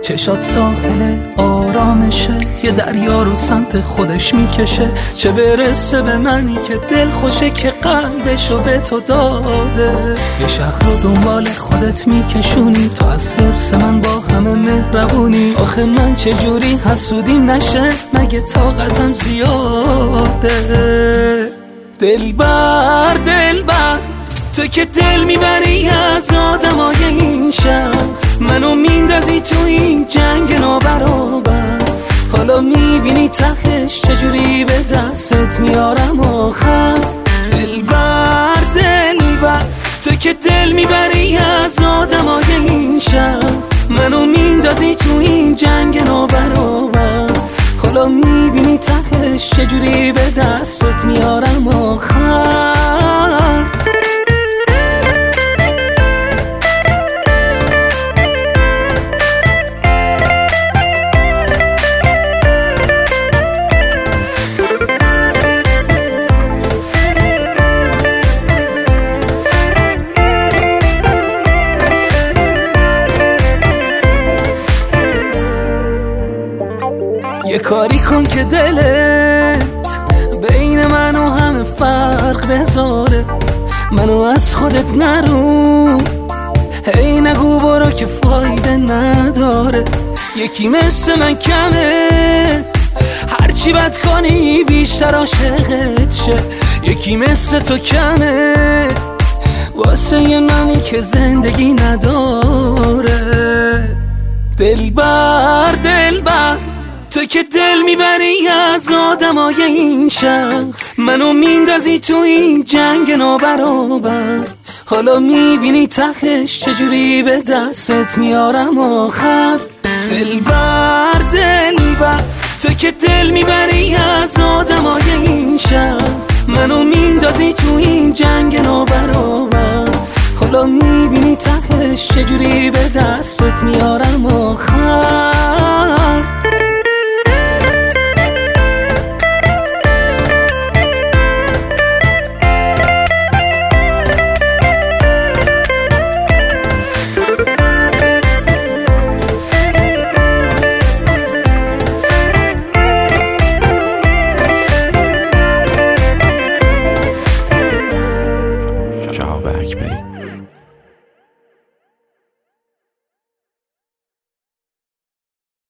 چشات ساحل آرامشه، یه دریا رو سمت خودش میکشه. چه برسه به منی که دل خوشه که قلبشو به تو داده. یه شهر رو دنبال خودت میکشونی، تو از حرص من با همه مهربونی. آخه من چجوری حسودیم نشه، مگه طاقتم زیاده. دلبر دلبر تو که دل میبری از آدمای این شهر، منو میندازی تو این جنگ نابرابر. حالا میبینی تهش چجوری به دستت میارم آخر. دلبر دلبر تو که دل میبری از آدمای این شهر، منو میندازی تو این جنگ نابرابر. حالا میبینی تهش چجوری به دستت میارم آخر. یه کاری کن که دلت بین من و همه فرق بذاره. منو از خودت نرو، هی نگو برو که فایده نداره. یکی مثل من کمه، هرچی بد کنی بیشتر عاشقت شه. یکی مثل تو کمه واسه منی که زندگی نداره. دلبر دلبر تو که دل میبری از آدمای این شهر، منو میندازی تو این جنگ نابرابر. حالا میبینی تهش چجوری به دستت میارم آخر. دلبر دلبر تو که دل میبری از آدمای این شهر، منو میندازی تو این جنگ نابرابر. حالا میبینی تهش چجوری به دستت میارم آخر.